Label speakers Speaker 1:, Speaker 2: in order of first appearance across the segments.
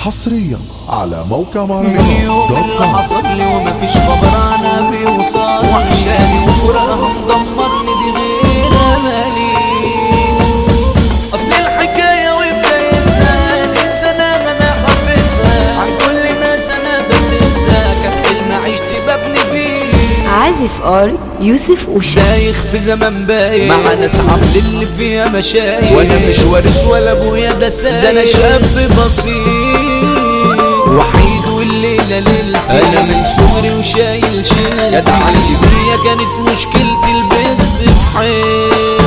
Speaker 1: حصريا على موقع
Speaker 2: من يوم اللي حصل لي ومفيش خبر عنها بيوصل، وحشاني وفراقها مدمرني دي غير امالي. اصل الحكايه وبدايتها الانسانه انا حبيتها، عن كل ناس انا بديتها، كان حلم عيشتي ببني فيه.
Speaker 3: عازف ار يوسف وشا
Speaker 2: دايخ في زمن بايخ مع ناس عامل اللي فيها مشايخ، وانا مش وارث ولا ابويا ده سايق، ده انا شاب بسيط وحيد والليله ليلتي، انا من صغري وشايل شيلتي، جدع الكبرية كانت مشكلتي لبست في حيل.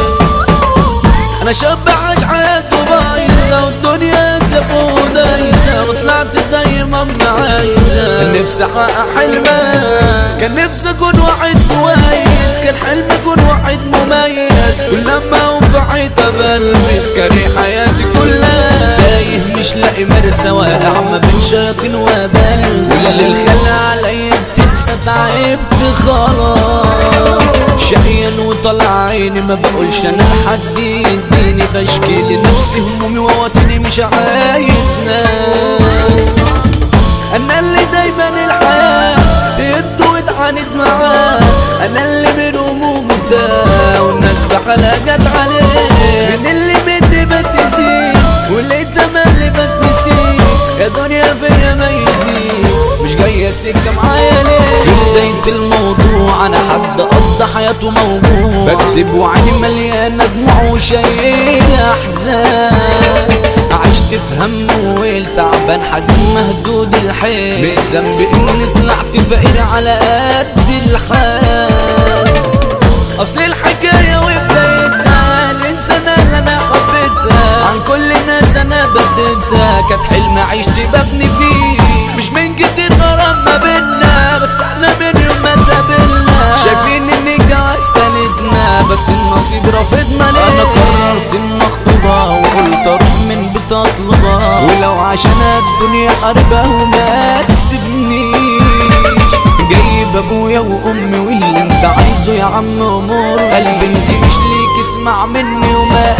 Speaker 2: انا شاب عاش حياته بايظه والدنيا سابوه دايسه، وطلعت زي ما انا عايزه، كان نفسي احقق حلمي، كان نفسي اكون واحد كويس، كان حلمي اكون واحد مميز، كل لما اقوم في حيطه بلبس كاره حياتي كلها، تايه مش لاقي مرسى، واقع ما بين شياطين وبلس، اللي الخلق عليا بتنسى تعبت خلاص، شقيان وطلع عيني ما بقولش انا لحد يديني، بشكي لنفسي همومي وواسيني مش عايز ناس، انا اللي دايما الحياة تهد واتعاند معاه، انا اللي من همومه تاه والناس بحالها جت عليه، من اللي مني بتزيد واللي تملي بتنسيه، يا دنيا فيا ما يزيد مش جاية سكة معايا ليه. في بداية الموضوع انا حد قضى حياته موجوع، بكتب وعيني مليانة دموع وشايل احزان، عشت في هم وويل تعبان حزين مهدود الحيل، مش ذنبي اني طلعت فقير على قد الحال. اصل الحكاية وبدايتها الانسانة اللي انا حبيتها، عن كل الناس انا بديتها، كانت حلم عيشتي ببني فيه، مش من كتير غرام ما بينا، بس احنا من يوم ما اتقابلنا شايفين ان الجواز تالتنا، بس النصيب رافضنا ليه. انا قررت ان اخطبها وقلت اروح من بيت اطلبها، ولو عشان الدنيا حاربها وما تسيبنيش، جايب ابويا وامي واللي انت عايزه يا عم امور، قلبي انت مش ليك اسمع مني وما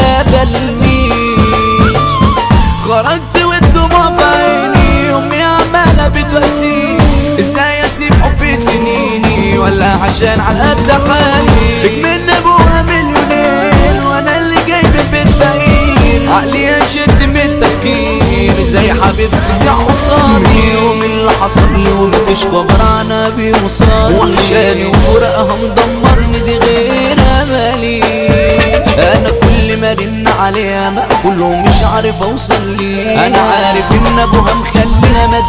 Speaker 2: قابلنيش، خرجت والدموع في عيني امي عماله بتواسيني، ازاي اسيب حبي سنيني ولا عشان على قد حالي، اكمن ابوها مليونير وانا اللي جاي من بيت فقير، عقلي انشد من التفكير زي حبيبتي دي قصادي، يوم اللي حصل لي ومفيش خبر عنها بيوصل، وحشاني وفراقها مدمرني دي غير امالي، انا كل ما رن عليها مقفول ومش عارف اوصل ليه، انا عارف ان ابوها مخليها ما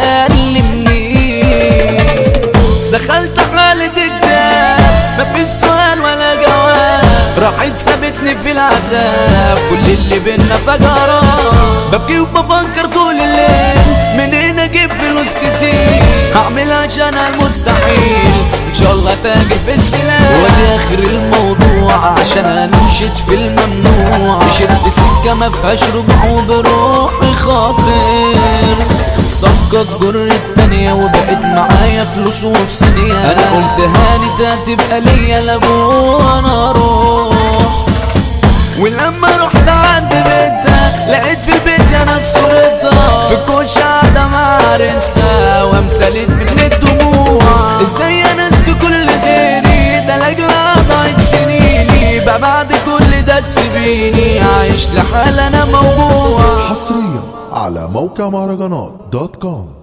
Speaker 2: تكلمنيش، دخلت حالة اكتئاب مفيش سؤال ولا جواب، راحت سابتني في العذاب كل اللي بينا فجرة، ببكي وبفكر طول الليل منين اجيب فلوس كتير، هعمل عشان المستحيل ان شاء الله تاجر في السلاح، ودي اخر الموضوع عشان انشد في الممنوع، مشيت في سكة ما فيهاش رجوع وبروحي خاطر، صفقة تجر التانية وبقت معايا فلوس وفي ثانية، انا قلت هانت هتبقى ليا لابوها انا اروح، ولما رحت عند بيتها لقيت في البيت انا صورتها، في الكوش قاعدة مع عريسها وامثلت من الدموع، ازاي انا نست كل غيري ده لاجلها ضاعت سنيني، بقى بعد كل ده تسيبيني عايش لحال انا موجوع.
Speaker 1: حصريا على موقع مهرجانات.com.